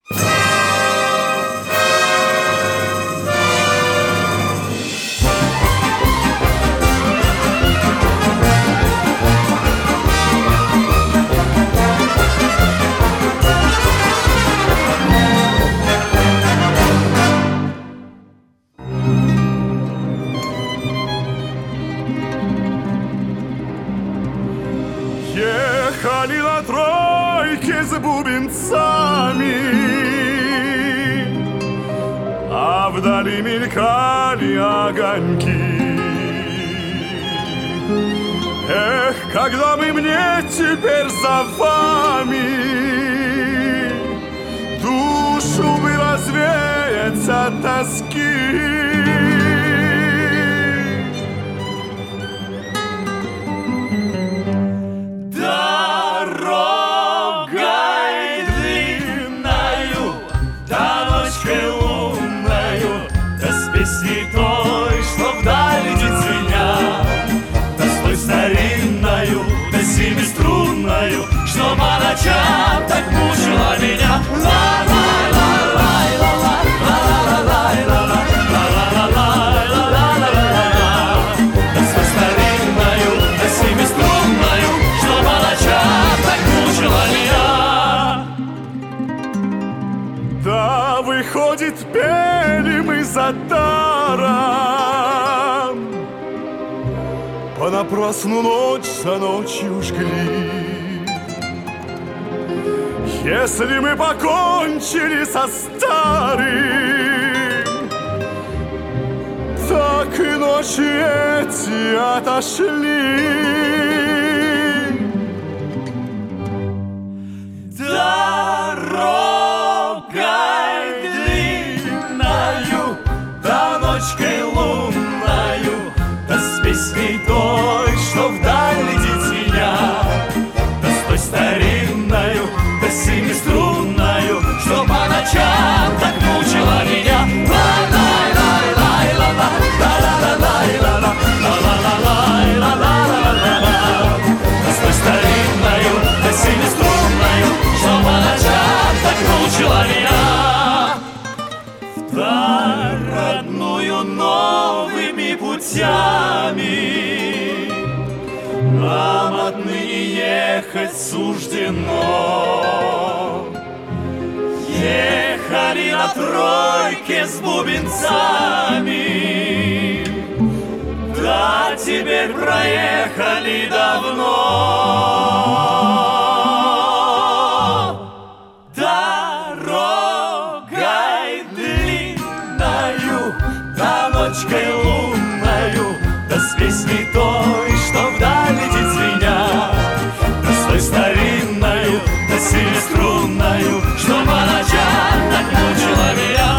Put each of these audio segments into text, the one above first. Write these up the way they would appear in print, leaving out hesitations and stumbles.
Ехали на тройке с бубенцами, а вдали мелькали огоньки. Эх, когда мне теперь за вами, душу бы развеять от тоски. Той, что вдаль летит звеня, да с той старинною, да семиструнною, что по ночам так мучила меня. Да с той старинною, да семиструнною, что по ночам так мучила меня. Да, выходит, пели мы за даром, понапрасну ночь за ночью жгли. Если мы покончили со старым, так и ночи эти отошли. Ночкой лунною, да с песней той, что вдаль летит звеня, да с той старинною, да семиструнною, что по ночам так мучила меня. Да с той старинною, да семиструнною, что по ночам так мучила меня. Родную новыми путями нам отныне ехать суждено. Ехали на тройке с бубенцами, да теперь проехали давно. Ночкой лунною, да с песней той, что вдаль летит звеня, да с той старинною, да семиструнною, что по ночам так мучила меня.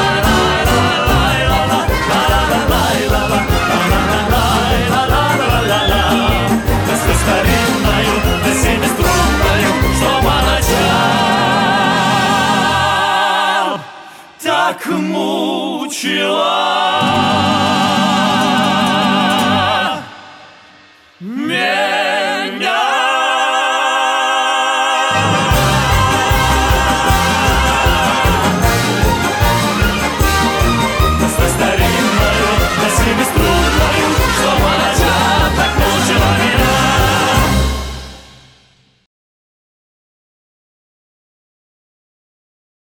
Да с той старинною, да семиструнною, что по ночам так мучила.